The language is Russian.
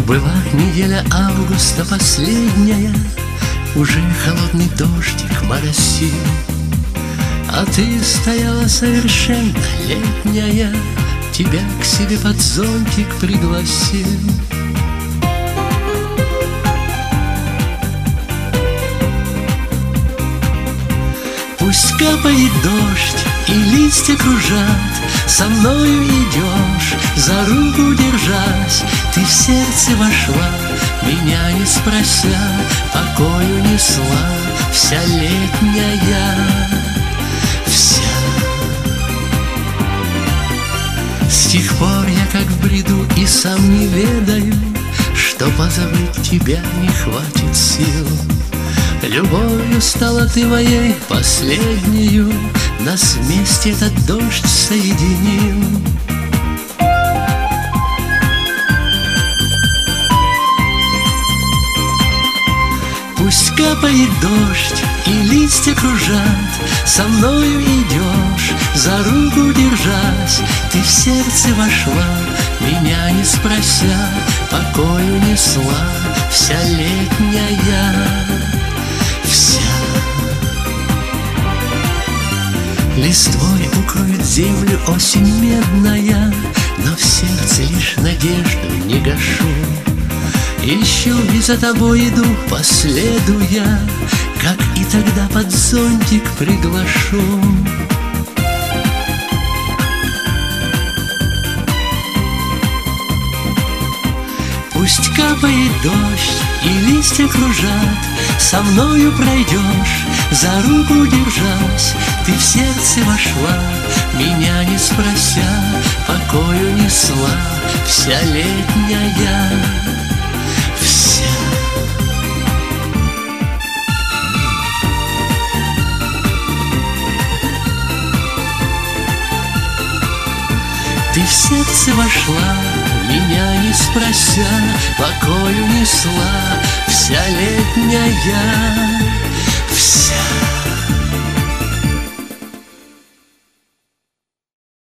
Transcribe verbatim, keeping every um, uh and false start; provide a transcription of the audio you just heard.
Была неделя августа последняя, уже холодный дождик моросил, а ты стояла совершенно летняя, тебя к себе под зонтик пригласил. Пусть капает дождь и листья кружат, со мною идешь, за руку держась. Ты в сердце вошла, меня не спрося, покою несла, вся летняя, вся. С тех пор я как в бреду и сам не ведаю, что позабыть тебя не хватит сил. Любовью стала ты моей последнею, нас вместе этот дождь соединил. Пусть капает дождь и листья кружат, со мною идешь, за руку держась. Ты в сердце вошла, меня не спрося, покою несла, вся летняя, вся. Листвой укроет землю осень медная, но в сердце лишь надежду не гашу. Еще и за тобой иду по следу я, как и тогда под зонтик приглашу. Пусть капает дождь и листья кружат, со мною пройдешь, за руку держась. Ты в сердце вошла, меня не спрося, покою несла, вся летняя, вся. Ты в сердце вошла, меня не спрося, покою несла, вся летняя, вся.